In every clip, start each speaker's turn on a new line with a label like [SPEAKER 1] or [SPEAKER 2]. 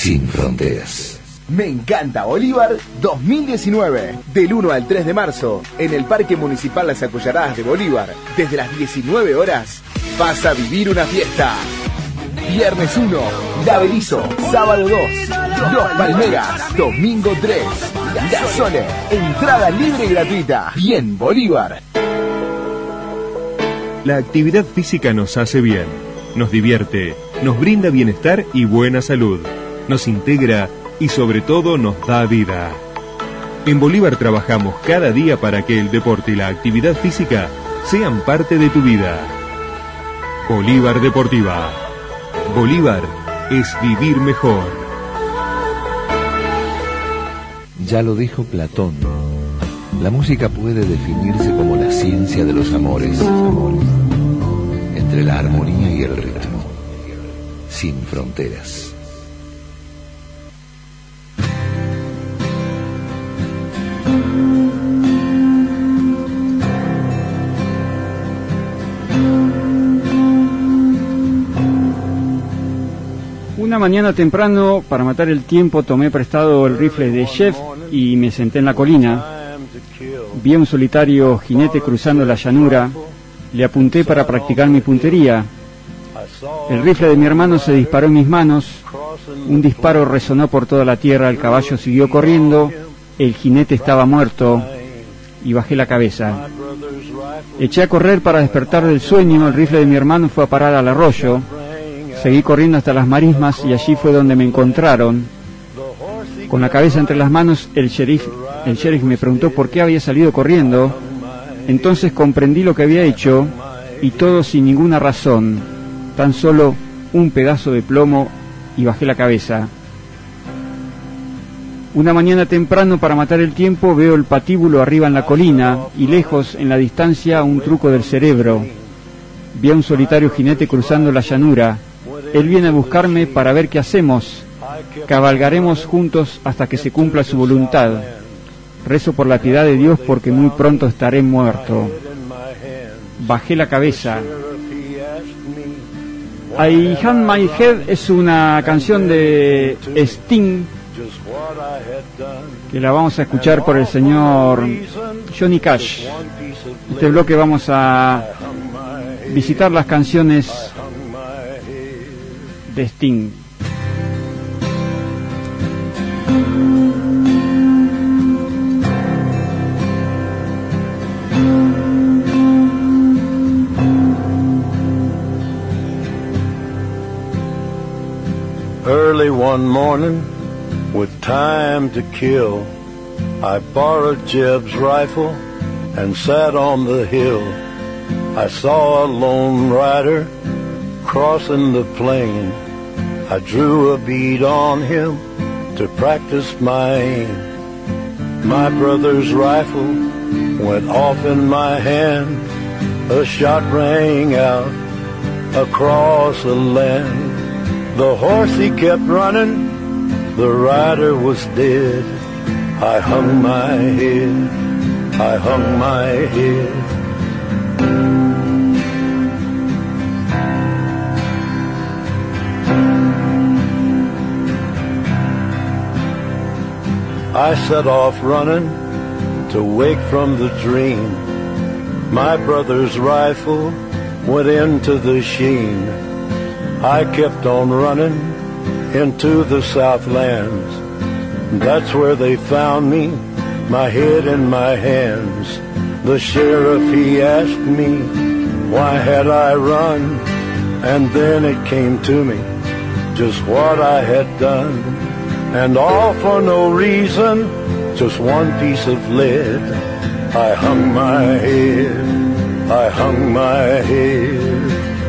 [SPEAKER 1] sin fronteras.
[SPEAKER 2] Me encanta Bolívar 2019. Del 1 al 3 de marzo, en el Parque Municipal Las Acullaradas de Bolívar, desde las 19 horas, vas a vivir una fiesta. Viernes 1, La Berizo. Sábado 2, Dos Palmeras. Domingo 3, La Sole. Entrada libre y gratuita. Bien, Bolívar.
[SPEAKER 3] La actividad física nos hace bien, nos divierte, nos brinda bienestar y buena salud, nos integra y sobre todo nos da vida. En Bolívar trabajamos cada día para que el deporte y la actividad física sean parte de tu vida. Bolívar Deportiva. Bolívar es vivir mejor.
[SPEAKER 1] Ya lo dijo Platón. La música puede definirse como la ciencia de los amores, entre la armonía y el ritmo, sin fronteras.
[SPEAKER 4] Una mañana temprano, para matar el tiempo, tomé prestado el rifle de Chef y me senté en la colina. Vi a un solitario jinete cruzando la llanura. Le apunté para practicar mi puntería. El rifle de mi hermano se disparó en mis manos. Un disparo resonó por toda la tierra. El caballo siguió corriendo. El jinete estaba muerto y bajé la cabeza. Eché a correr para despertar del sueño. El rifle de mi hermano fue a parar al arroyo. Seguí corriendo hasta las marismas y allí fue donde me encontraron. Con la cabeza entre las manos, el sheriff me preguntó por qué había salido corriendo. Entonces comprendí lo que había hecho, y todo sin ninguna razón, tan solo un pedazo de plomo, y bajé la cabeza. Una mañana temprano, para matar el tiempo, veo el patíbulo arriba en la colina, y lejos, en la distancia, un truco del cerebro. Vi a un solitario jinete cruzando la llanura. Él viene a buscarme para ver qué hacemos. Cabalgaremos juntos hasta que se cumpla su voluntad. Rezo por la piedad de Dios porque muy pronto estaré muerto. Bajé la cabeza. I Hang My Head es una canción de Sting que la vamos a escuchar por el señor Johnny Cash. Este bloque vamos a visitar las canciones de Sting.
[SPEAKER 5] Early one morning, with time to kill, I borrowed Jeb's rifle and sat on the hill. I saw a lone rider crossing the plain. I drew a bead on him to practice my aim. My brother's rifle went off in my hand. A shot rang out across the land. The horse he kept running, the rider was dead. I hung my head, I hung my head. I set off running to wake from the dream. My brother's rifle went into the sheen. I kept on running into the Southlands. That's where they found me, my head in my hands. The sheriff, he asked me, why had I run? And then it came to me, just what I had done. And all for no reason, just one piece of lead. I hung my head, I hung my head.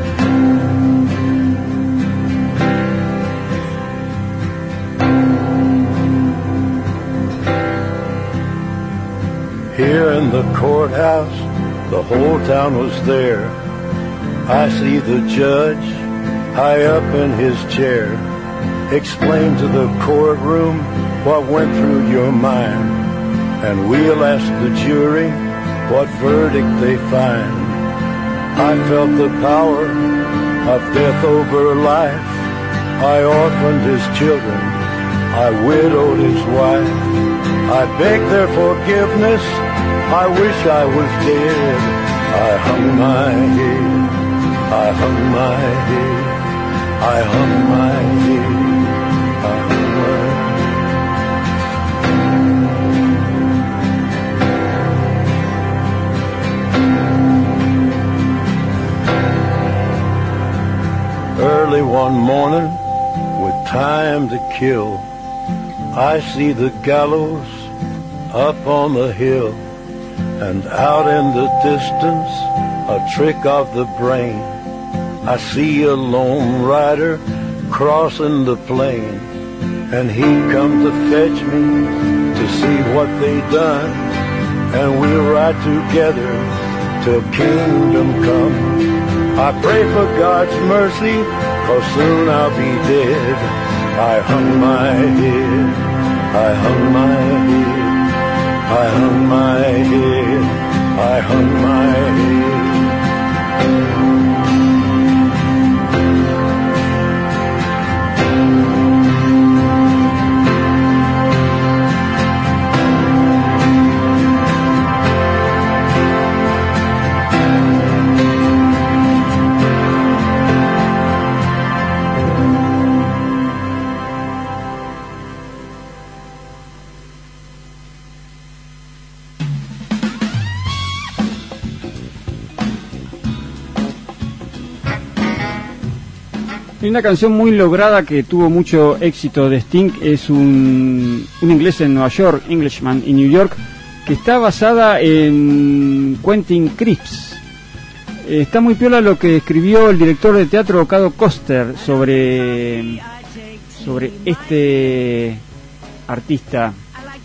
[SPEAKER 5] Here in the courthouse, the whole town was there. I see the judge high up in his chair. Explain to the courtroom what went through your mind, and we'll ask the jury what verdict they find. I felt the power of death over life. I orphaned his children I widowed his wife. I begged their forgiveness. I wish I was dead. I hung my head. I hung my head. I hung my head. I hung my head. Early one morning, with time to kill, I see the gallows up on the hill, and out in the distance, a trick of the brain. I see a lone rider crossing the plain, and he come to fetch me to see what they done, and we'll ride together till kingdom come. I pray for God's mercy, 'cause soon I'll be dead. I hung my head, I hung my head, I hung my head, I hung my head.
[SPEAKER 4] Hay una canción muy lograda que tuvo mucho éxito de Sting, es un inglés en Nueva York, Englishman in New York, que está basada en Quentin Crisp. Está muy piola lo que escribió el director de teatro Cado Coster sobre este artista.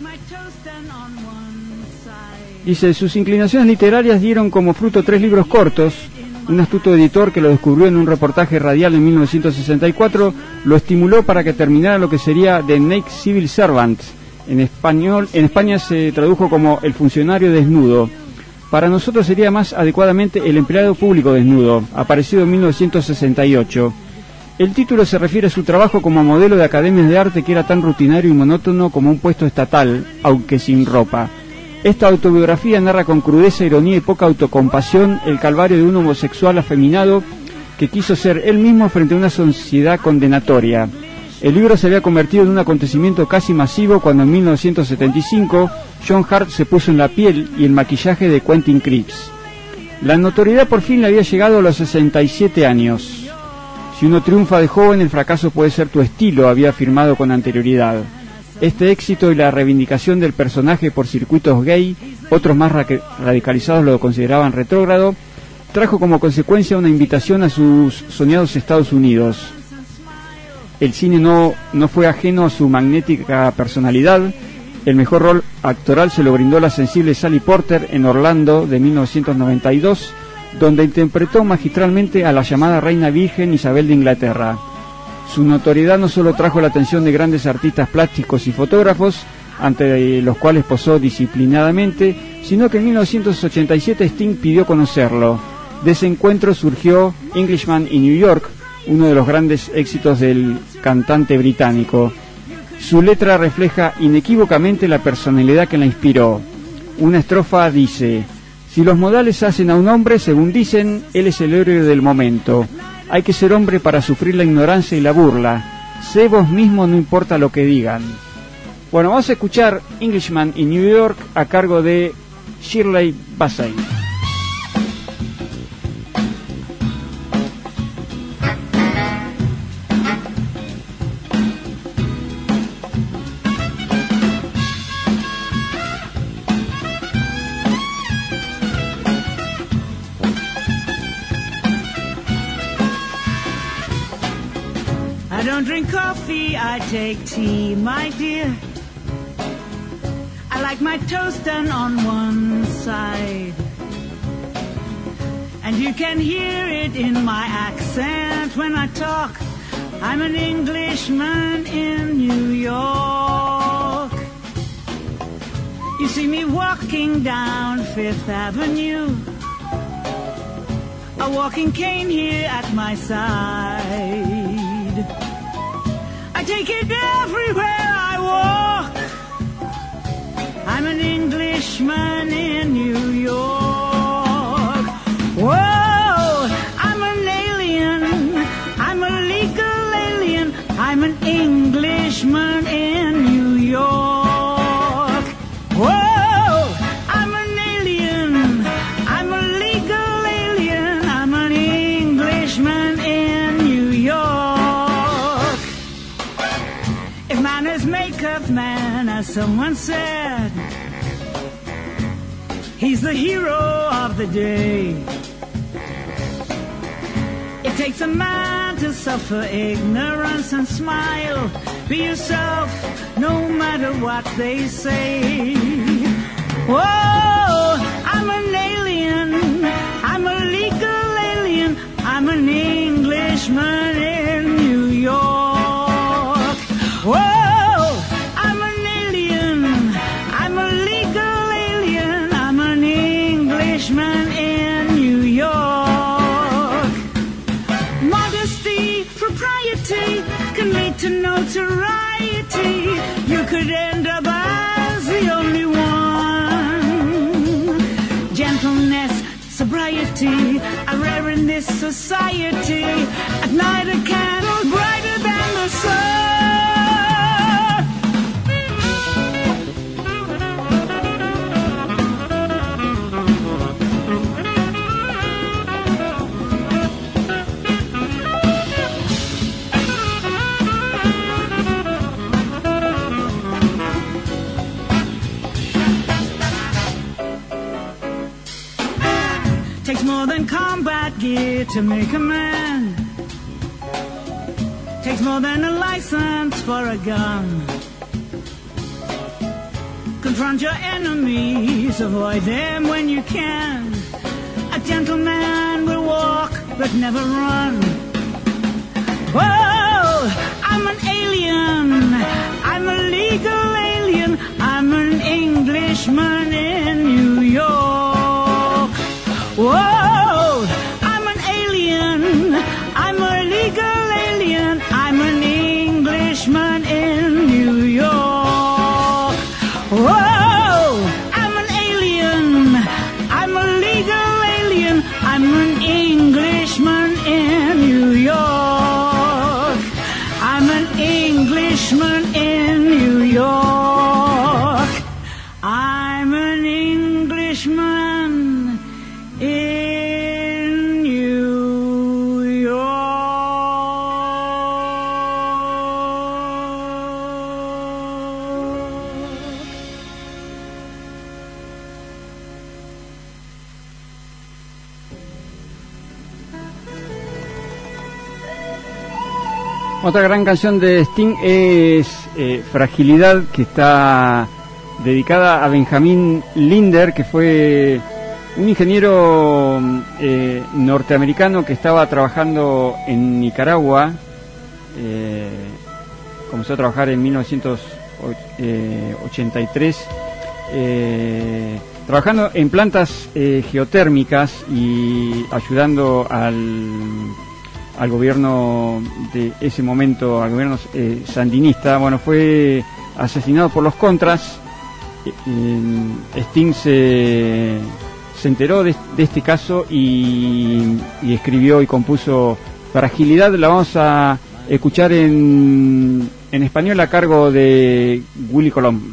[SPEAKER 4] Dice, sus inclinaciones literarias dieron como fruto 3 libros cortos. Un astuto editor que lo descubrió en un reportaje radial en 1964 lo estimuló para que terminara lo que sería The Naked Civil Servant. En España se tradujo como El funcionario desnudo. Para nosotros sería más adecuadamente El empleado público desnudo, aparecido en 1968. El título se refiere a su trabajo como modelo de academias de arte, que era tan rutinario y monótono como un puesto estatal, aunque sin ropa. Esta autobiografía narra con crudeza, ironía y poca autocompasión el calvario de un homosexual afeminado que quiso ser él mismo frente a una sociedad condenatoria. El libro se había convertido en un acontecimiento casi masivo cuando en 1975 John Hart se puso en la piel y el maquillaje de Quentin Crisp. La notoriedad por fin le había llegado a los 67 años. Si uno triunfa de joven, el fracaso puede ser tu estilo, había afirmado con anterioridad. Este éxito y la reivindicación del personaje por circuitos gay, otros más radicalizados lo consideraban retrógrado, trajo como consecuencia una invitación a sus soñados Estados Unidos. El cine no fue ajeno a su magnética personalidad. El mejor rol actoral se lo brindó la sensible Sally Porter en Orlando de 1992, donde interpretó magistralmente a la llamada Reina Virgen Isabel de Inglaterra. Su notoriedad no solo trajo la atención de grandes artistas plásticos y fotógrafos, ante los cuales posó disciplinadamente, sino que en 1987 Sting pidió conocerlo. De ese encuentro surgió Englishman in New York, uno de los grandes éxitos del cantante británico. Su letra refleja inequívocamente la personalidad que la inspiró. Una estrofa dice: si los modales hacen a un hombre, según dicen, él es el héroe del momento. Hay que ser hombre para sufrir la ignorancia y la burla. Sé vos mismo, no importa lo que digan. Bueno, vamos a escuchar Englishman in New York a cargo de Shirley Bassey.
[SPEAKER 6] I don't drink coffee, I take tea, my dear. I like my toast done on one side. And you can hear it in my accent when I talk. I'm an Englishman in New York. You see me walking down Fifth Avenue, a walking cane here at my side. I take it everywhere an Englishman in New York. Whoa, I'm an alien. I'm a legal alien. I'm an Englishman in New York. Whoa, I'm an alien. I'm a legal alien. I'm an Englishman in New York. If manners make of man, as someone said, he's the hero of the day. It takes a man to suffer ignorance and smile. Be yourself, no matter what they say. Whoa, I'm an alien. I'm a legal alien. I'm an Englishman in New York. Whoa, I'm an alien. I'm a legal alien. I'm an Englishman in New York. Modesty, propriety can lead to notoriety. You could end up as the only one. Gentleness, sobriety are rare in this society. At night a candle brighter than the sun. Takes more than combat gear to make a man. Takes more than a license for a gun. Confront your enemies, avoid them when you can. A gentleman will walk but never run. Whoa, I'm an alien. I'm a legal alien. I'm an Englishman in New York. Whoa, I'm an alien. I'm a legal alien. I'm an Englishman in New York. Whoa, I'm an alien. I'm a legal alien. I'm an Englishman in New York. I'm an Englishman in New York. I'm an Englishman in New York.
[SPEAKER 4] Otra gran canción de Sting es Fragilidad, que está dedicada a Benjamin Linder, que fue un ingeniero norteamericano que estaba trabajando en Nicaragua. Comenzó a trabajar en 1983, trabajando en plantas geotérmicas y ayudando al gobierno de ese momento, al gobierno sandinista. Bueno, fue asesinado por los contras. Sting se enteró de este caso y escribió y compuso Fragilidad. La vamos a escuchar en español a cargo de Willy Colón.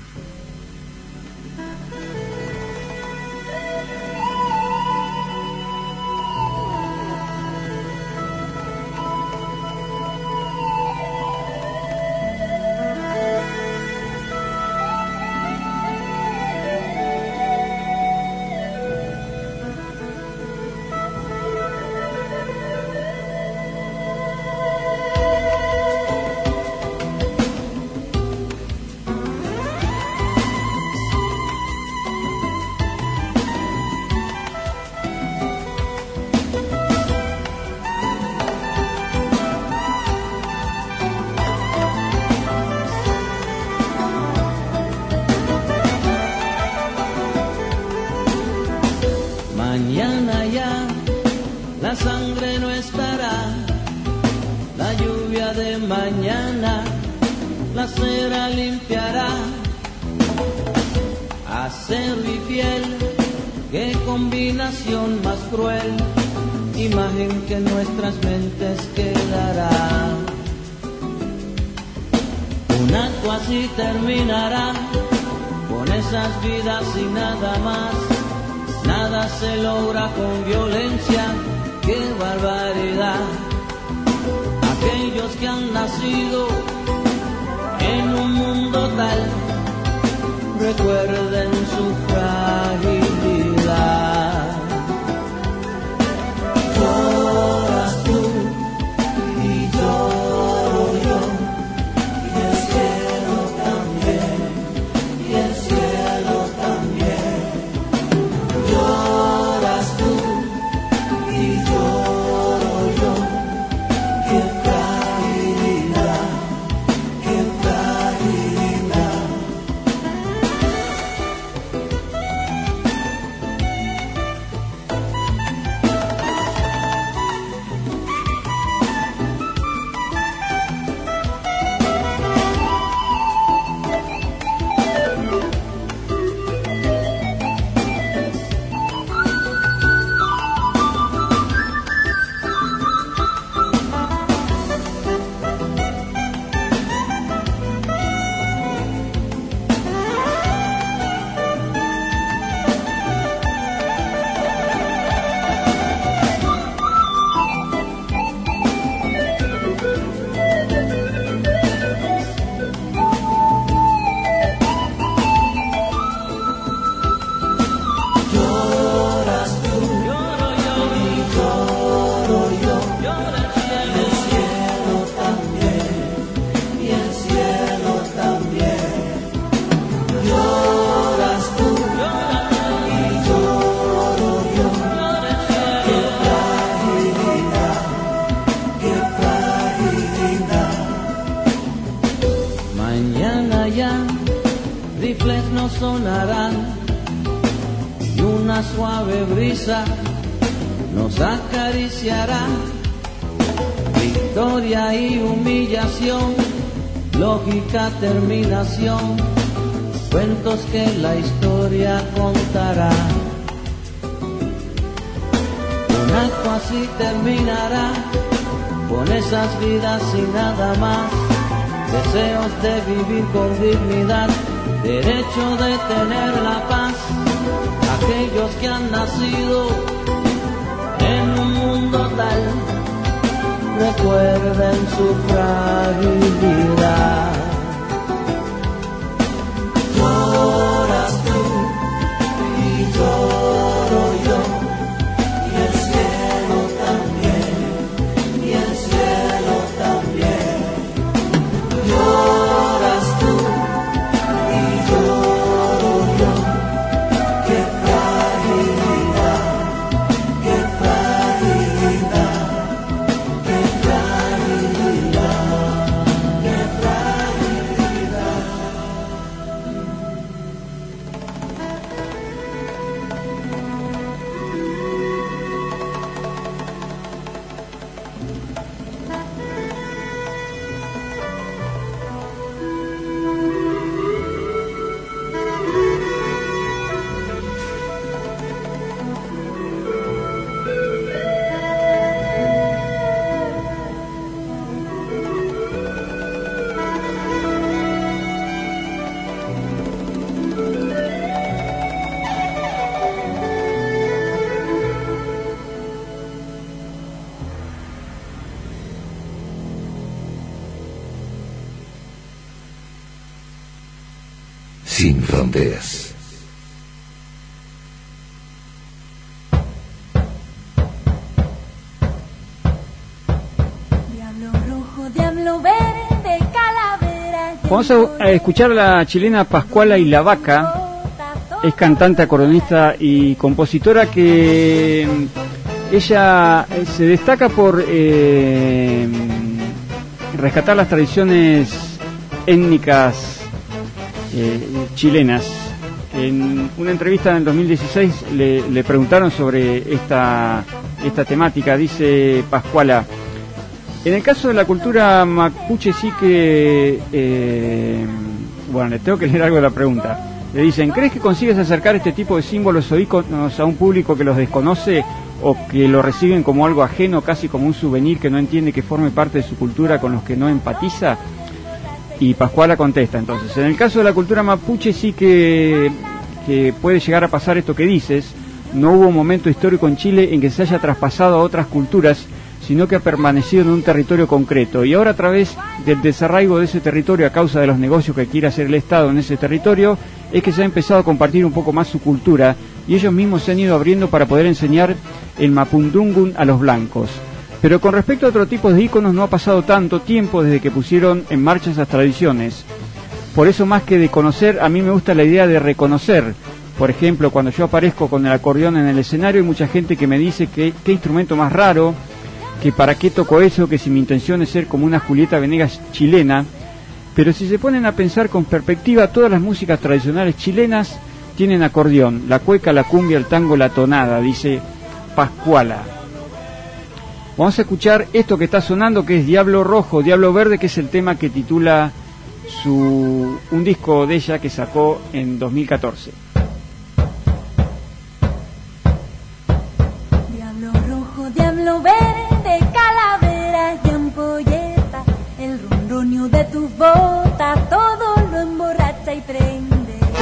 [SPEAKER 7] Mañana ya la sangre no estará, la lluvia de mañana la cera limpiará. acero y piel, qué combinación más cruel, imagen que en nuestras mentes quedará. Un acto así terminará, con esas vidas y nada más. Nada se logra con violencia, qué barbaridad. Aquellos que han nacido en un mundo tal, recuerden su fragilidad. Lloras tú y lloro yo, y el cielo también, y el cielo también. Lloras tú y lloro yo, qué fragilidad, qué fragilidad. Sonarán y una suave brisa nos acariciará. Victoria y humillación, lógica terminación, cuentos que la historia contará. Un acto así terminará, con esas vidas y nada más. Deseos de vivir con dignidad, derecho de tener la paz. Aquellos que han nacido en un mundo tal, recuerden su fragilidad. Lloras tú y lloro yo, y el cielo también, y el cielo también. Lloras tú y lloro yo, qué fragilidad, qué fragilidad, qué fragilidad, qué fragilidad.
[SPEAKER 1] Sin fronteras.
[SPEAKER 8] Diablo rojo, diablo verde, calavera.
[SPEAKER 4] Vamos a escuchar a la chilena Pascuala y la Vaca. Es cantante, acordeonista y compositora que ella se destaca por rescatar las tradiciones étnicas chilenas. En una entrevista en el 2016 le preguntaron sobre esta temática. Dice Pascuala: en el caso de la cultura mapuche sí que... bueno, le tengo que leer algo de la pregunta. Le dicen, ¿crees que consigues acercar este tipo de símbolos o íconos a un público que los desconoce o que lo reciben como algo ajeno, casi como un souvenir que no entiende que forme parte de su cultura, con los que no empatiza? Y Pascuala contesta entonces, en el caso de la cultura mapuche sí que puede llegar a pasar esto que dices. No hubo un momento histórico en Chile en que se haya traspasado a otras culturas, sino que ha permanecido en un territorio concreto. Y ahora, a través del desarraigo de ese territorio a causa de los negocios que quiere hacer el Estado en ese territorio, es que se ha empezado a compartir un poco más su cultura, y ellos mismos se han ido abriendo para poder enseñar el mapundungun a los blancos. Pero con respecto a otro tipo de íconos, no ha pasado tanto tiempo desde que pusieron en marcha esas tradiciones. Por eso, más que de conocer, a mí me gusta la idea de reconocer. Por ejemplo, cuando yo aparezco con el acordeón en el escenario, hay mucha gente que me dice que qué instrumento más raro, que para qué toco eso, que si mi intención es ser como una Julieta Venegas chilena. Pero si se ponen a pensar con perspectiva, todas las músicas tradicionales chilenas tienen acordeón: la cueca, la cumbia, el tango, la tonada, dice Pascuala. Vamos a escuchar esto que está sonando, que es Diablo Rojo, Diablo Verde, que es el tema que titula un disco de ella que sacó en 2014.
[SPEAKER 8] Diablo rojo, diablo verde, calaveras y ampolleta, el ronronio de tus botas, todo lo emborracha y prende.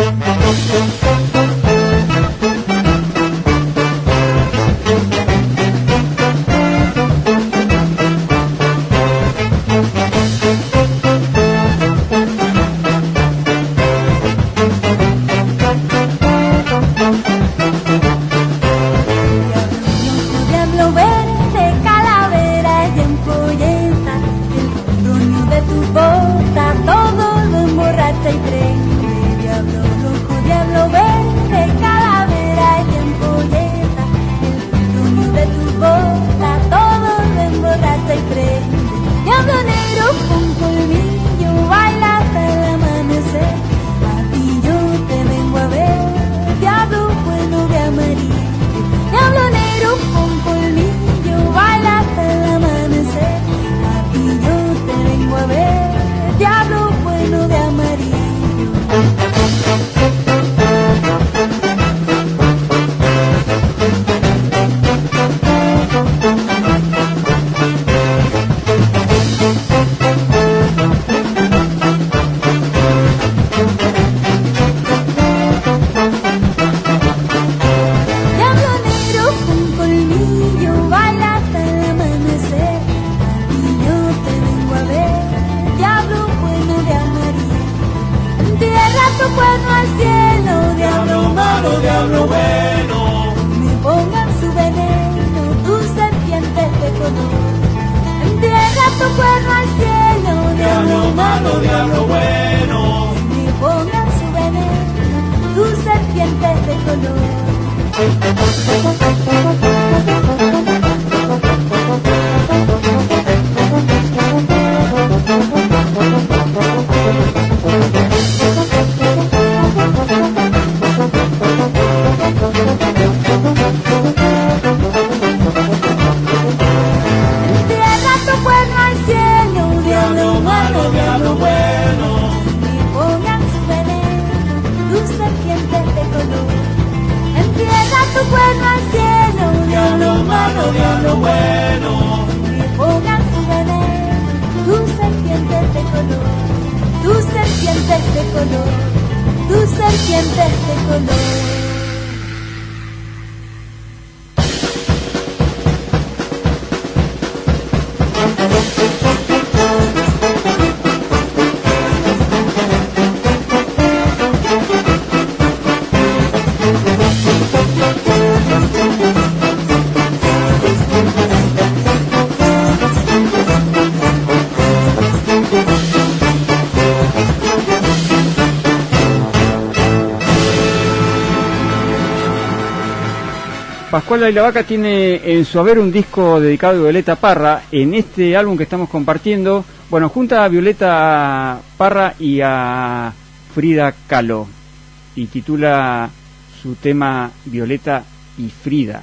[SPEAKER 4] Pascuala y la Vaca tiene en su haber un disco dedicado a Violeta Parra. En este álbum que estamos compartiendo, bueno, junta a Violeta Parra y a Frida Kahlo, y titula su tema Violeta y Frida.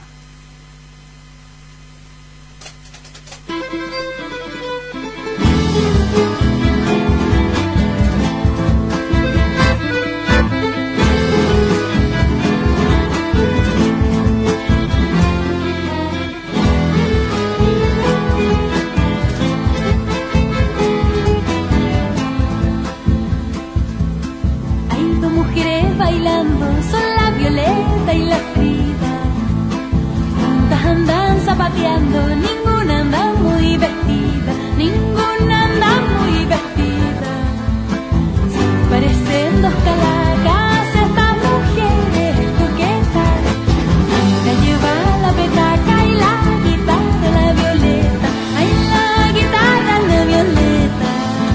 [SPEAKER 8] mujeres bailando son la Violeta y la Frida. Juntas andan zapateando, ninguna anda muy vestida, ninguna anda muy vestida. Se parecen dos calacas estas mujeres coquetas. Una lleva la petaca y la guitarra la Violeta, ay la guitarra la Violeta.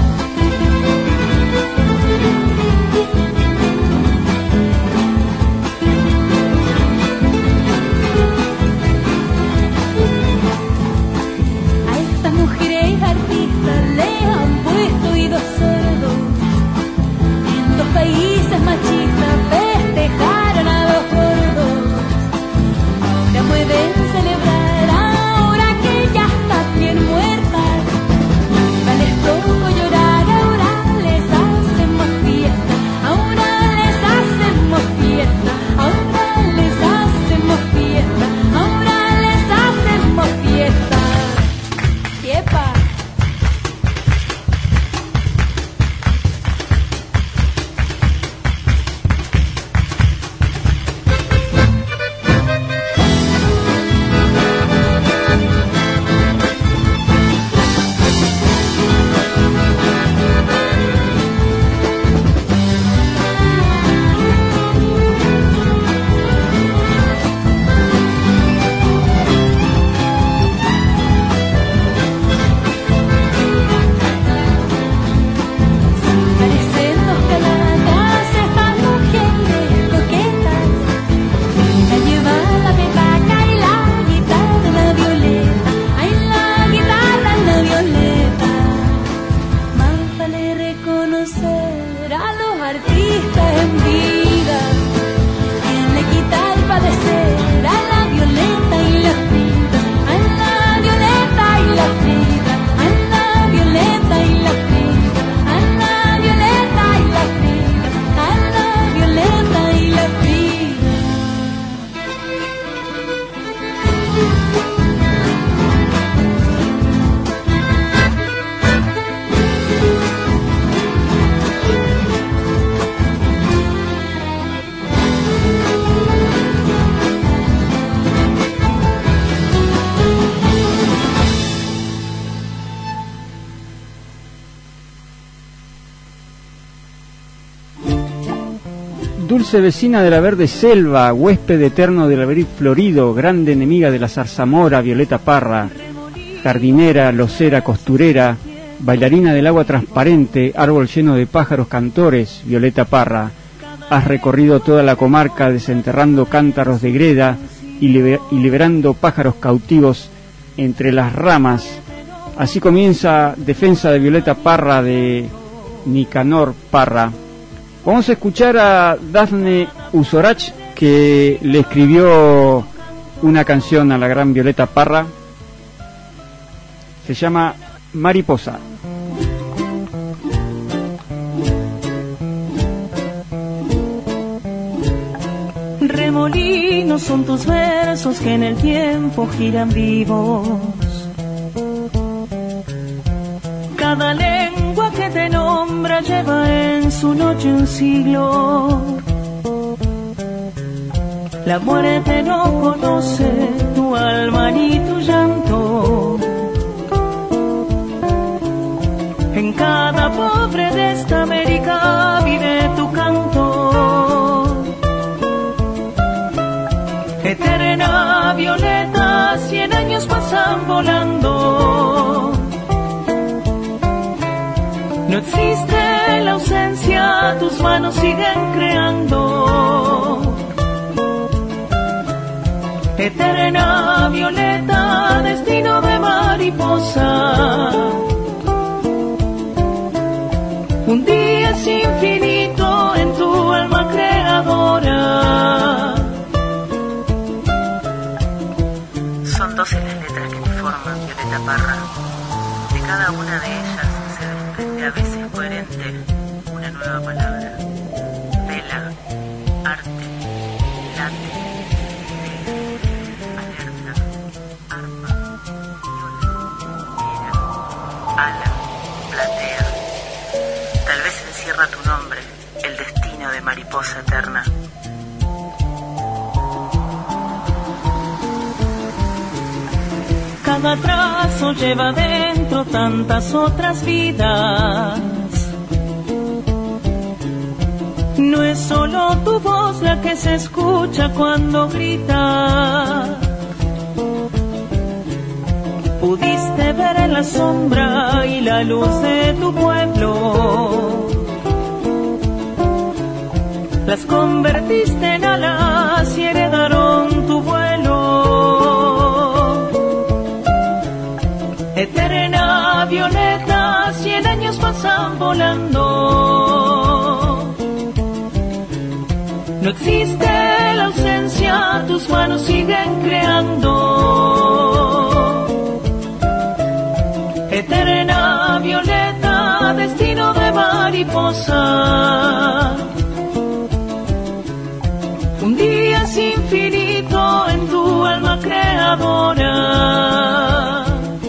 [SPEAKER 8] A estas mujeres artistas le han puesto oídos sordos. En dos países machistas festejaron a los gordos. Ahora pueden celebrar, ahora que ya están bien muertas. Ahora les toca llorar, ahora les hacemos fiesta. Ahora les hacemos fiesta. Ahora les hacemos fiesta. Ahora les hacemos fiesta. ¡Yepa! Parecen dos calacas estas mujeres coquetas. Una lleva la petaca y la guitarra la Violeta, ay la guitarra la Violeta. Más vale reconocer a los artistas en vida. Quien le quita el padecer a la Violeta y la Frida, a la Violeta y la Frida, a la Violeta y la Frida, a la Violeta y la Frida, a la Violeta y la Frida.
[SPEAKER 4] Dulce vecina de la verde selva, huésped eterno del abril florido, grande enemiga de la zarzamora, Violeta Parra, jardinera, locera, costurera, bailarina del agua transparente, árbol lleno de pájaros cantores, Violeta Parra. Has recorrido toda la comarca desenterrando cántaros de greda y liberando pájaros cautivos entre las ramas. Así comienza Defensa de Violeta Parra de Nicanor Parra. Vamos a escuchar a Dafne Usorach, que le escribió una canción a la gran Violeta Parra. Se llama Mariposa.
[SPEAKER 9] Remolinos son tus versos que en el tiempo giran vivos. Cada lengua que te nombra lleva en su noche un siglo. La muerte no conoce tu alma ni tu llanto. En cada pobre de esta América vive tu canto. Eterna Violeta, 100 años pasan volando. No existe la ausencia, tus manos siguen creando. Eterna Violeta, destino de mariposa. Un día es infinito en tu alma creadora.
[SPEAKER 10] Son 12 las letras que te forman, Violeta Parra. De cada una de ellas se desprende a veces coherente una nueva palabra. Vela, arte, late, alerta, arpa, viola, ala, platea. Tal vez encierra tu nombre, el destino destino de mariposa eterna.
[SPEAKER 9] Cada trazo lleva dentro tantas otras vidas. No es solo tu voz la que se escucha cuando grita. Pudiste ver en la sombra y la luz de tu pueblo. Las convertiste en alas y heredaron tu vuelo. Eterna violeta, 100 años pasan volando. No existe la ausencia, tus manos siguen creando. Eterna violeta, destino de mariposa. Un día es infinito en tu alma creadora.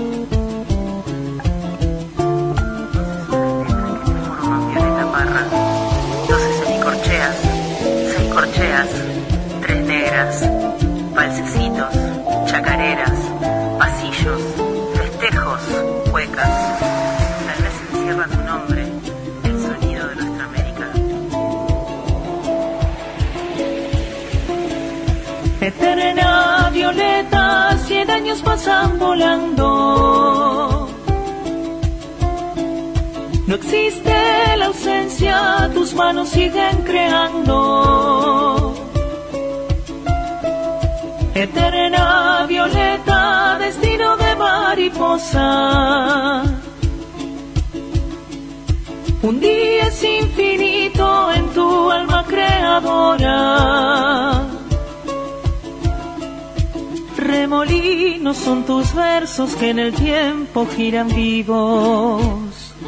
[SPEAKER 10] Violeta Parra, 12 semicorcheas, 6 corcheas, 3 negras, valsecitos, chacareras, pasillos, festejos, huecas. Tal vez encierra tu nombre, el sonido de nuestra América.
[SPEAKER 9] Eterna violeta, 100 años pasan volando. No existe la ausencia, tus manos siguen creando. Eterna violeta, destino de mariposa. Un día es infinito en tu alma creadora. Remolinos son tus versos que en el tiempo giran vivos.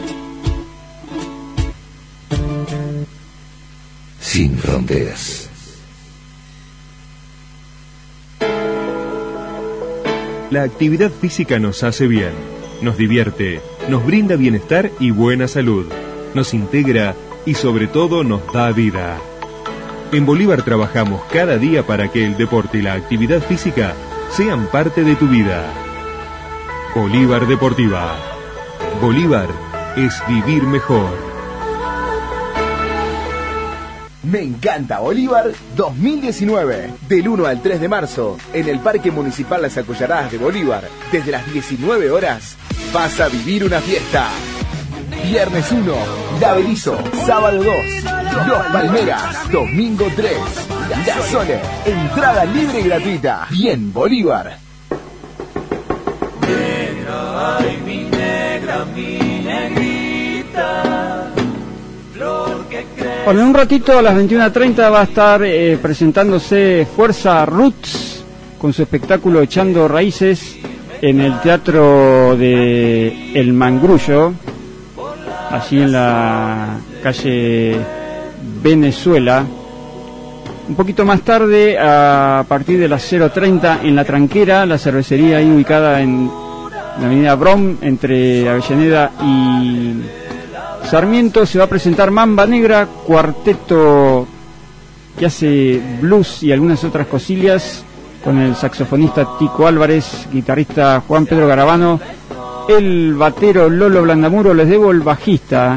[SPEAKER 1] Sin fronteras.
[SPEAKER 3] La actividad física nos hace bien, nos divierte, nos brinda bienestar y buena salud, nos integra y sobre todo nos da vida. En Bolívar trabajamos cada día para que el deporte y la actividad física sean parte de tu vida. Bolívar Deportiva. Bolívar es vivir mejor.
[SPEAKER 2] Me encanta Bolívar 2019, del 1 al 3 de marzo, en el Parque Municipal Las Acollaradas de Bolívar, desde las 19 horas, vas a vivir una fiesta. Viernes 1, La Berizo, sábado 2, Los Palmeras, domingo 3, La Sole, entrada libre y gratuita. Bien Bolívar.
[SPEAKER 11] Negra, ay, mi negra, mi negrita, flor que crece.
[SPEAKER 4] Bueno, en un ratito a las 21:30 va a estar presentándose Fuerza Roots con su espectáculo Echando Raíces en el Teatro de El Mangrullo, allí en la calle Venezuela. Un poquito más tarde, a partir de las 0:30, en La Tranquera, la cervecería ahí ubicada en la avenida Brom, entre Avellaneda y Sarmiento, se va a presentar Mamba Negra, cuarteto que hace blues y algunas otras cosillas, con el saxofonista Tico Álvarez, guitarrista Juan Pedro Garabano, el batero Lolo Blandamuro, les debo el bajista.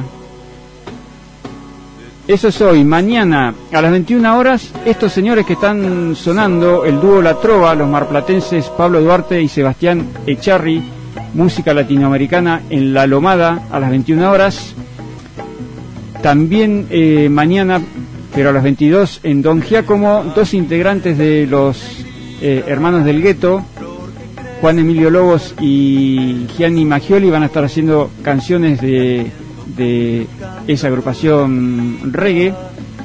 [SPEAKER 4] Eso es hoy. Mañana a las 21 horas, estos señores que están sonando, el dúo La Trova, los marplatenses Pablo Duarte y Sebastián Echarri, música latinoamericana en La Lomada a las 21 horas. También mañana, pero a las 22, en Don Giacomo, dos integrantes de los Hermanos del Gueto, Juan Emilio Lobos y Gianni Maggioli, van a estar haciendo canciones de esa agrupación reggae.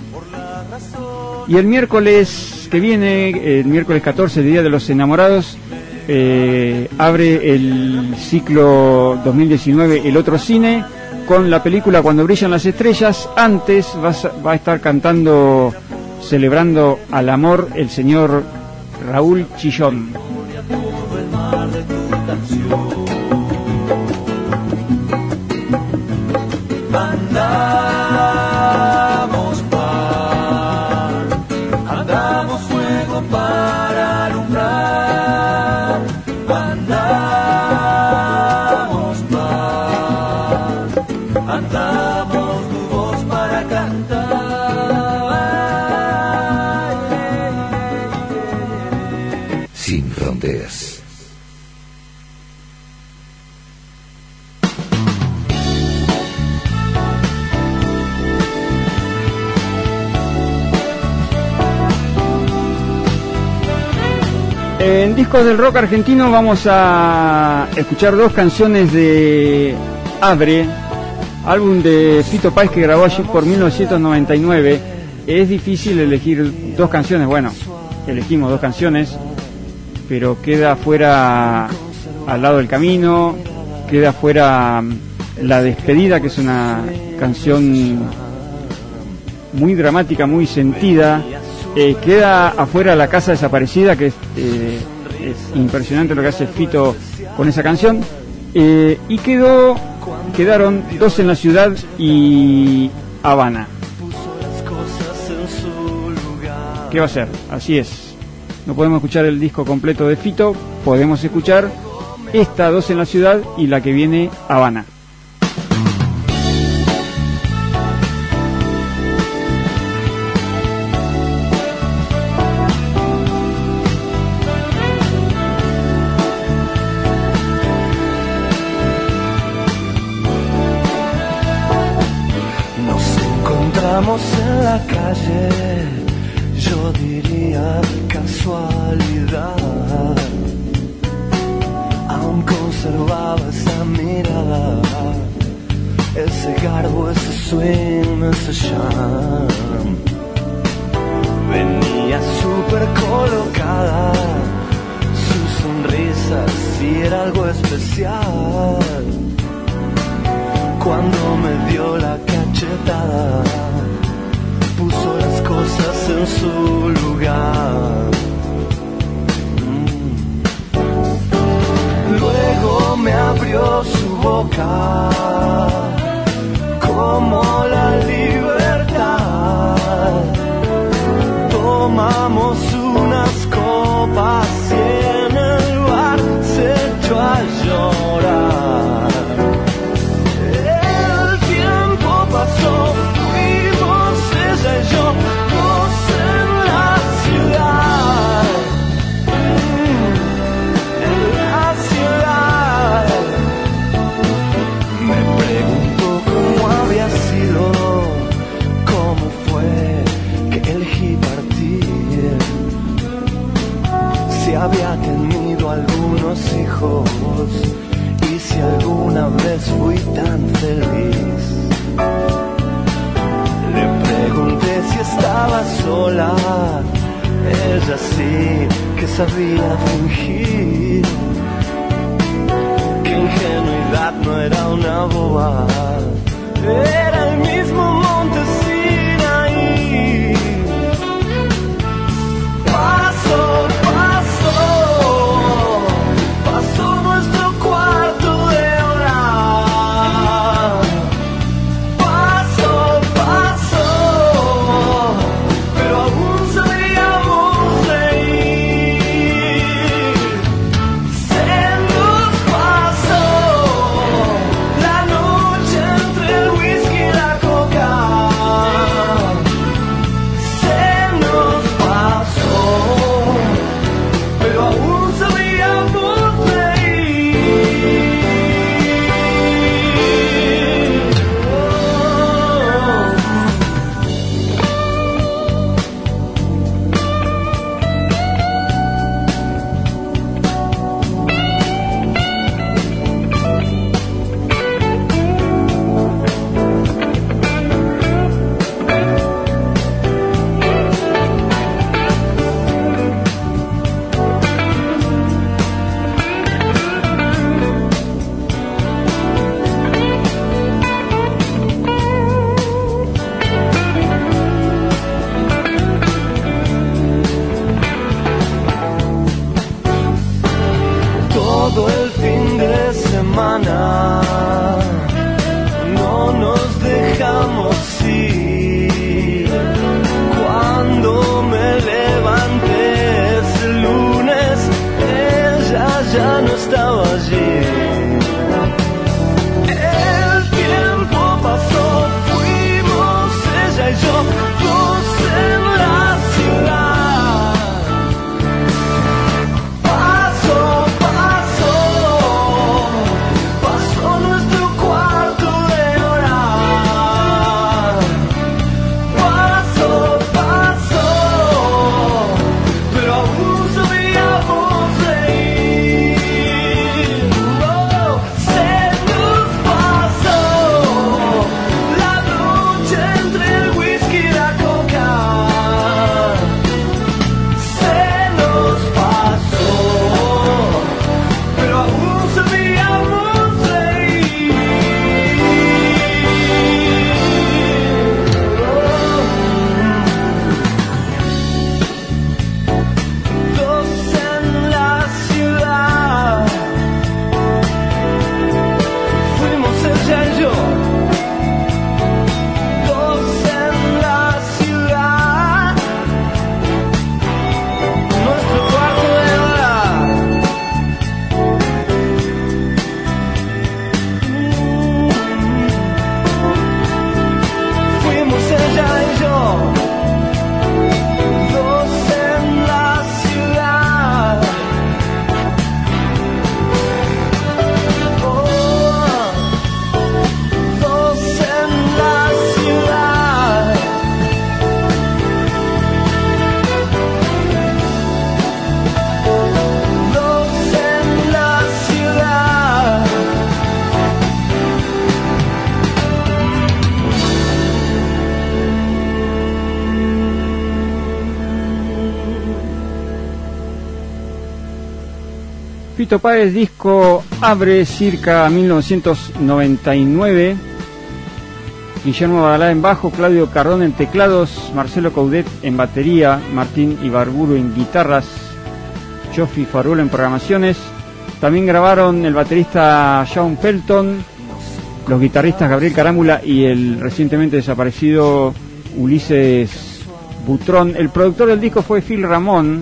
[SPEAKER 4] Y el miércoles que viene, el miércoles 14, Día de los Enamorados, abre el ciclo 2019 El Otro Cine con la película Cuando Brillan las Estrellas. Antes va a estar cantando, celebrando al amor, el señor Raúl Chillón.
[SPEAKER 11] Andamos para cantar.
[SPEAKER 1] Sin fronteras.
[SPEAKER 4] En Discos del Rock Argentino vamos a escuchar dos canciones de Abre, álbum de Fito Páez que grabó allí por 1999. Es difícil elegir dos canciones, bueno, elegimos dos canciones, pero queda fuera Al lado del camino, queda fuera La despedida, que es una canción muy dramática, muy sentida. Queda afuera La casa desaparecida, que es impresionante lo que hace Fito con esa canción. Y quedaron Dos en la ciudad y Habana. ¿Qué va a ser? Así es. No podemos escuchar el disco completo de Fito, podemos escuchar esta Dos en la ciudad y la que viene, Habana.
[SPEAKER 11] En la calle, yo diría casualidad. Aún conservaba esa mirada, ese garbo, ese swing, ese charm. Venía súper colocada, su sonrisa sí era algo especial. Cuando me dio la cachetada, puso las cosas en su lugar. Luego me abrió su boca como la libertad. Tomamos unas copas y en el bar se echó a llorar. El tiempo pasó, ella y yo, dos en la ciudad, en la ciudad. Me preguntó cómo había sido, cómo fue que elegí partir, si había tenido algunos hijos y si alguna vez fui tan feliz. Le pregunté si estaba sola, ella sí que sabía fingir, que ingenuidad no era una boba, era el mismo monte Sinaí. Pasó, pasó nuestro cuarto de hora. Coca
[SPEAKER 4] Fito Páez, disco Abre, circa 1999. Guillermo Badalá en bajo, Claudio Cardón en teclados, Marcelo Coudet en batería, Martín Ibarburu en guitarras, Jofi Farul en programaciones. También grabaron el baterista Shawn Pelton, los guitarristas Gabriel Carámbula y el recientemente desaparecido Ulises Butrón. El productor del disco fue Phil Ramón,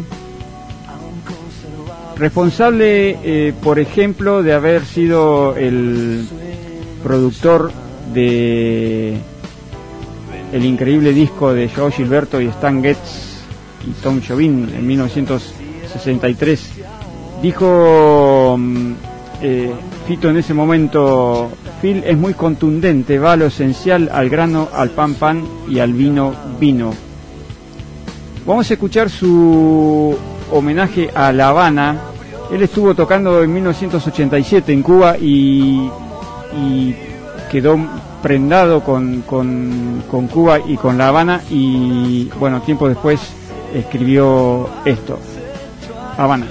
[SPEAKER 4] responsable, por ejemplo, de haber sido el productor de el increíble disco de Joao Gilberto y Stan Getz y Tom Jobim en 1963. Dijo Fito en ese momento: Phil es muy contundente, va a lo esencial, al grano, al pan pan y al vino vino. Vamos a escuchar su homenaje a La Habana. Él estuvo tocando en 1987 en Cuba y quedó prendado con Cuba y con La Habana, y bueno, tiempo después escribió esto, Habana.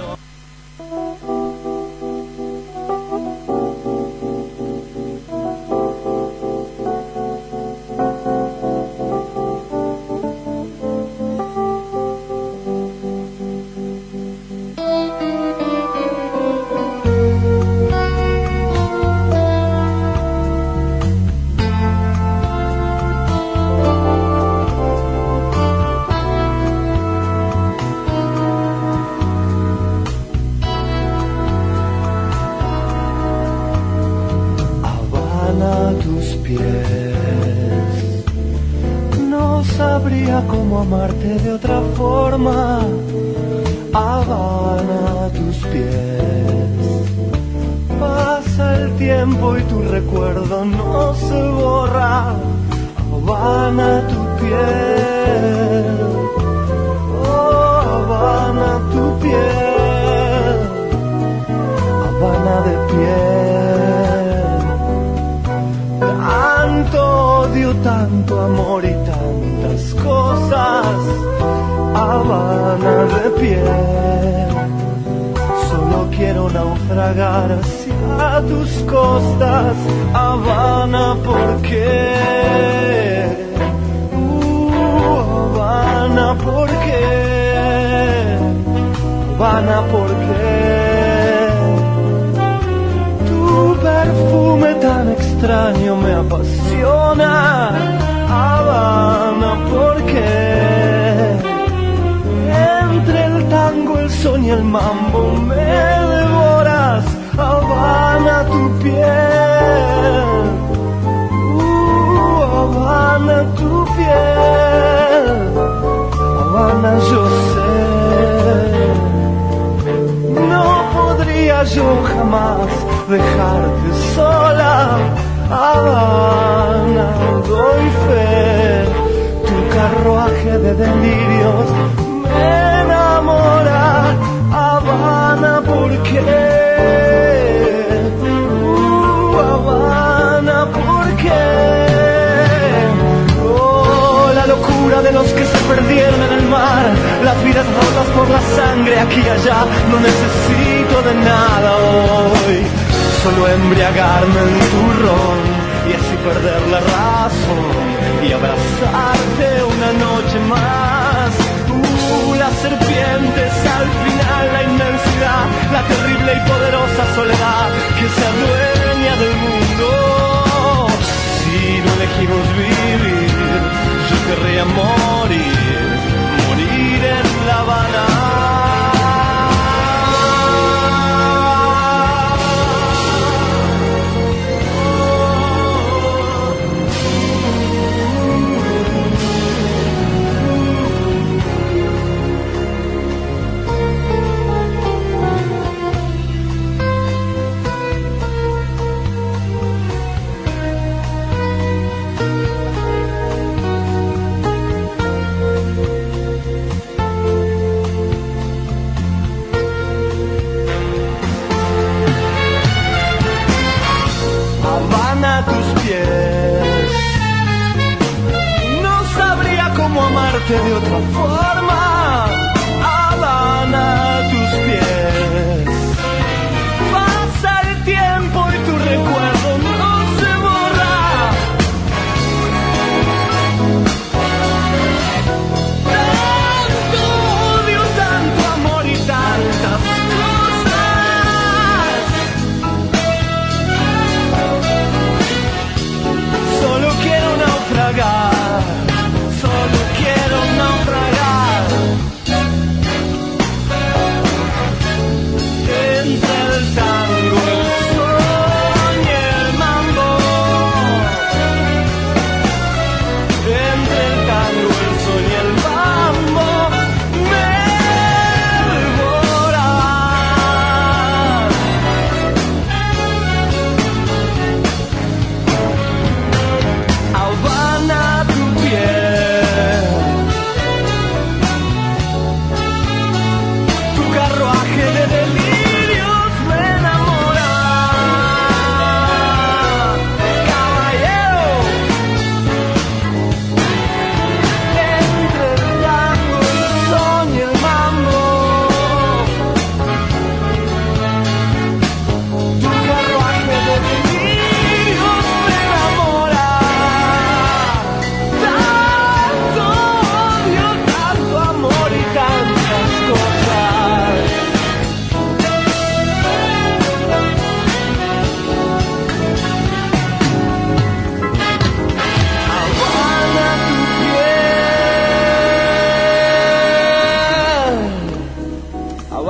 [SPEAKER 11] De otra forma, Habana a tus pies.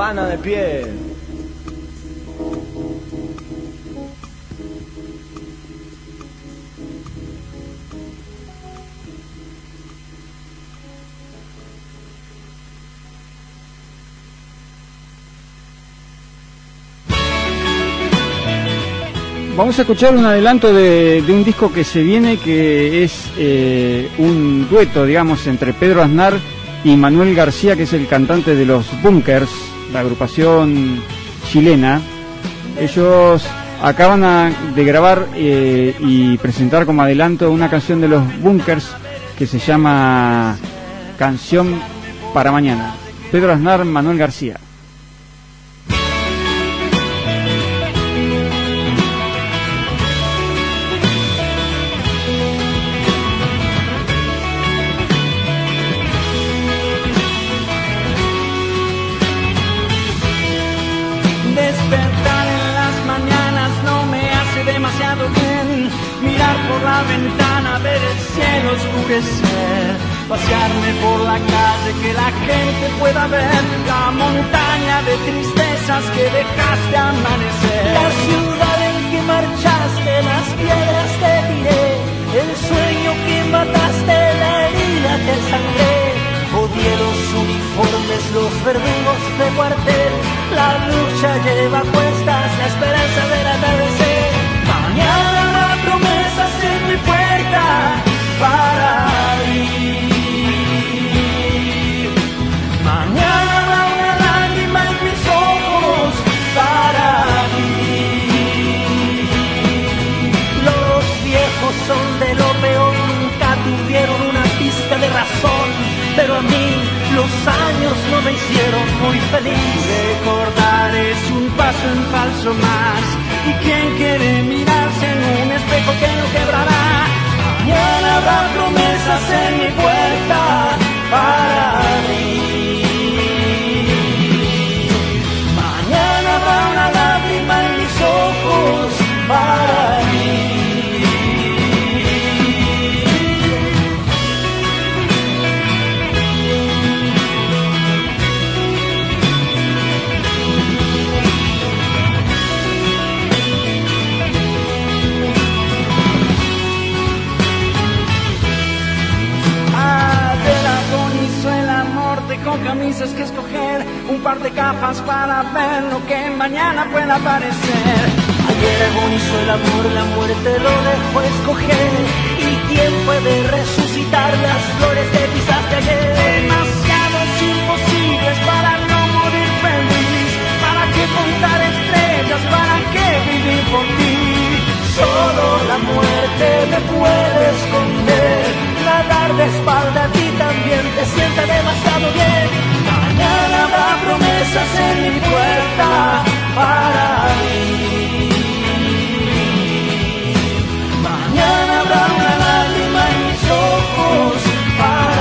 [SPEAKER 11] Habana de pie.
[SPEAKER 4] Vamos a escuchar un adelanto de un disco que se viene, que es un dueto, digamos, entre Pedro Aznar y Manuel García, que es el cantante de los Bunkers, la agrupación chilena. Ellos acaban de grabar y presentar como adelanto una canción de los Bunkers que se llama Canción para Mañana. Pedro Aznar, Manuel García.
[SPEAKER 9] Por la ventana, ver el cielo oscurecer, pasearme por la calle, que la gente pueda ver la montaña de tristezas que dejaste amanecer.
[SPEAKER 12] La ciudad en que marchaste, las piedras te tiré, el sueño que mataste, la herida que sangré. Odié los uniformes, los verdugos de cuartel, la lucha lleva a cuestas la esperanza del atardecer. Mañana habrá promesas en mi puerta para abrir. Mañana habrá una lágrima en mis ojos para abrir. Los viejos son de lo peor, nunca tuvieron una pizca de razón, pero a mí los años no me hicieron muy feliz.
[SPEAKER 9] Recordar es un paso en falso más, y quien quiere mirarse en un espejo que no quebrará.
[SPEAKER 12] Mañana habrá promesas en mi puerta para abrir. Mañana habrá una lágrima en mis ojos para abrir.
[SPEAKER 9] Con camisas que escoger, un par de gafas para ver lo que mañana pueda aparecer.
[SPEAKER 12] Ayer agonizó el amor, la muerte lo dejó escoger. ¿Y quién puede resucitar las flores que pisaste ayer?
[SPEAKER 9] Demasiados imposibles para no morir feliz. ¿Para qué contar estrellas? ¿Para qué vivir por ti?
[SPEAKER 12] Solo la muerte me puede esconder. Nadar de espalda a ti también te sienta demasiado bien. Mañana habrá promesas en mi puerta para abrir. Mañana habrá una lágrima en mis ojos para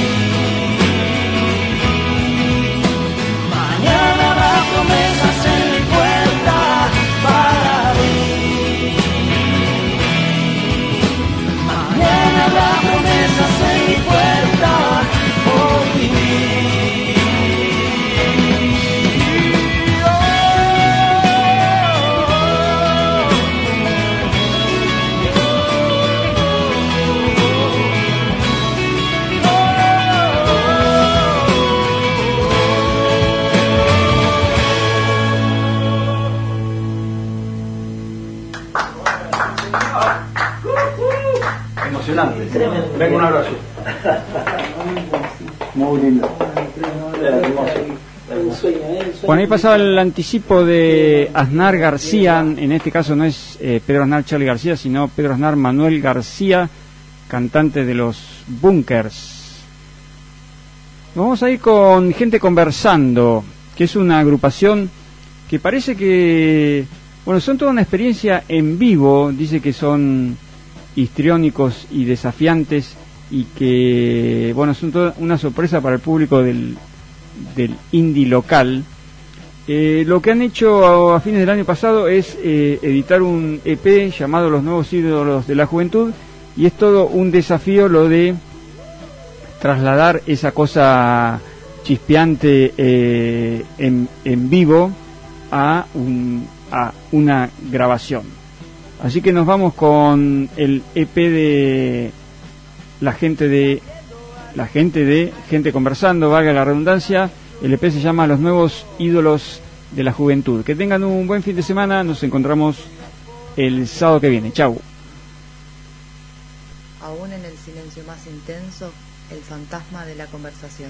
[SPEAKER 12] abrir. Mañana habrá promesas en mi puerta para abrir. Mañana habrá promesas en mi puerta por vivir.
[SPEAKER 13] Emocionante. Venga, un abrazo. Muy lindo.
[SPEAKER 4] Bueno, ahí pasaba el anticipo de Aznar García. En este caso no es Pedro Aznar Charlie García, sino Pedro Aznar Manuel García, cantante de los Bunkers. Vamos a ir con Gente Conversando, que es una agrupación que parece que, bueno, son toda una experiencia en vivo. Dice que son histriónicos y desafiantes y que, bueno, son toda una sorpresa para el público del indie local. Lo que han hecho a fines del año pasado es editar un EP llamado Los Nuevos Ídolos de la Juventud, y es todo un desafío lo de trasladar esa cosa chispeante en vivo a una grabación. Así que nos vamos con el EP de la gente de Gente Conversando, valga la redundancia. El EP se llama Los Nuevos Ídolos de la Juventud. Que tengan un buen fin de semana. Nos encontramos el sábado que viene. Chau.
[SPEAKER 14] Aún en el silencio más intenso, el fantasma de la conversación.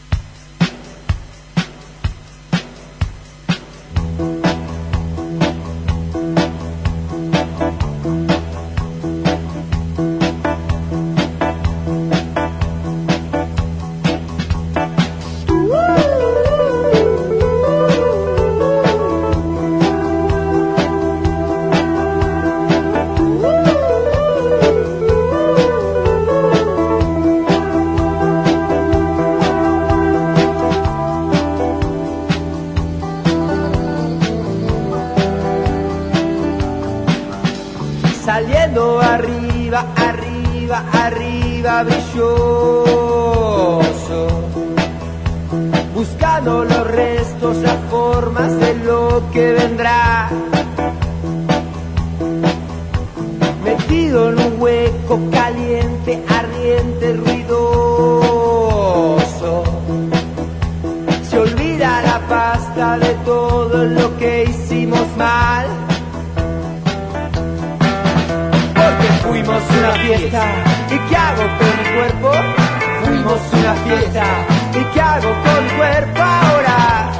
[SPEAKER 15] Saliendo arriba, arriba, arriba, brilloso, buscando los restos, las formas de lo que vendrá, metido en un hueco caliente, ardiente, ruidoso, se olvida la pasta de todo lo que hicimos mal. Fuimos una fiesta, ¿y qué hago con mi cuerpo? Fuimos una fiesta, ¿y qué hago con mi cuerpo ahora?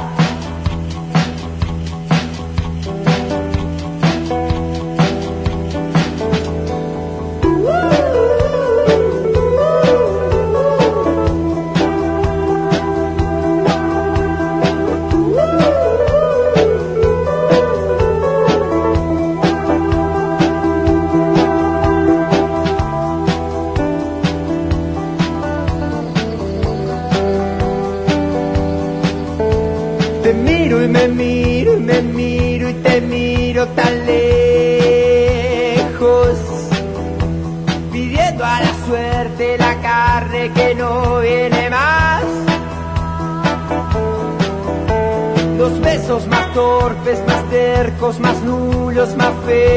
[SPEAKER 15] Tan lejos, pidiendo a la suerte la carne que no viene más. Los besos más torpes, más tercos, más nulos, más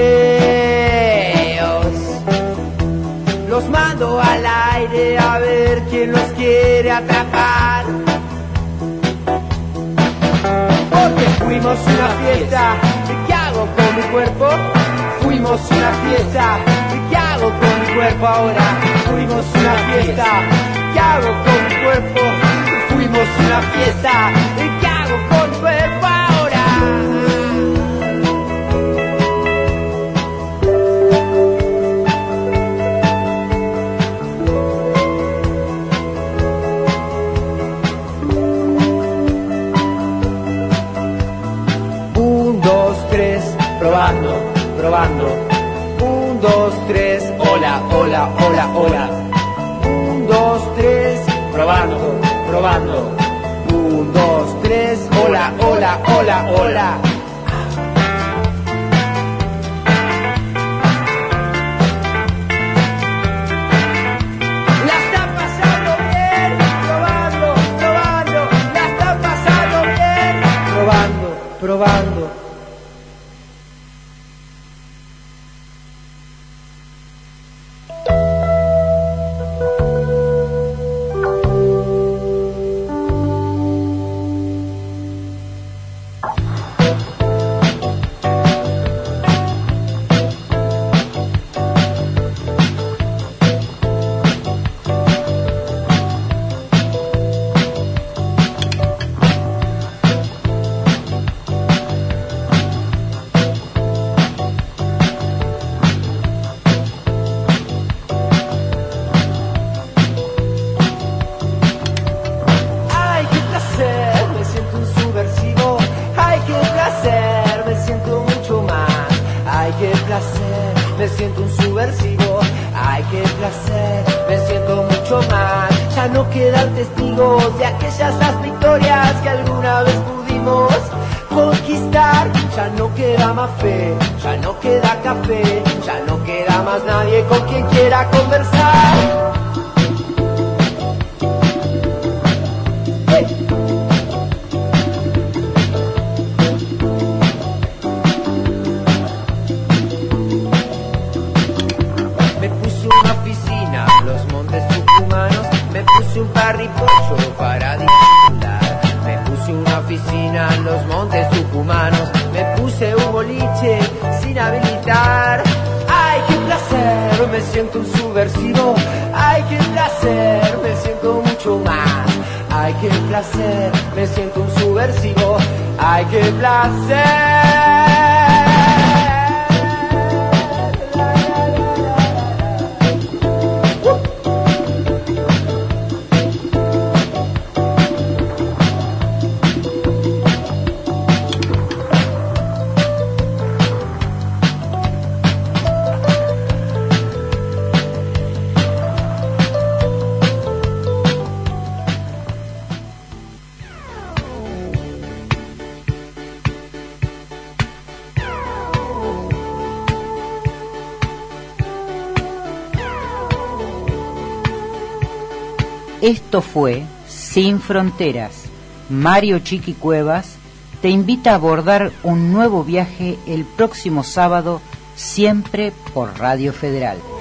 [SPEAKER 15] feos, los mando al aire a ver quién los quiere atrapar. Porque fuimos una fiesta, ¿qué hago con mi cuerpo? Fuimos una fiesta, ¿qué hago con mi cuerpo ahora? Fuimos una fiesta, ¿qué hago con mi cuerpo? Fuimos una fiesta, ¿qué hago con mi cuerpo ahora? 1, 2, 3, probando, probando. 1, 2, 3, hola, hola, hola, hola. 1, 2, 3, probando, probando. 1, 2, 3, hola, hola, hola, hola. La están pasando bien, probando, probando. La están pasando bien, probando, probando. Me siento un subversivo, ay qué placer, me siento mucho más. Ya no quedan testigos de aquellas las victorias que alguna vez pudimos conquistar. Ya no queda más fe, ya no queda café, ya no queda más nadie con quien quiera conversar. ¡Hey! puse un parripollo para disimular. Me puse una oficina en los montes tucumanos. Me puse un boliche sin habilitar. ¡Ay, qué placer! Me siento un subversivo. ¡Ay, qué placer! Me siento mucho más. ¡Ay, qué placer! Me siento un subversivo. ¡Ay, qué placer!
[SPEAKER 16] Esto fue Sin Fronteras. Mario Chiqui Cuevas te invita a abordar un nuevo viaje el próximo sábado, siempre por Radio Federal.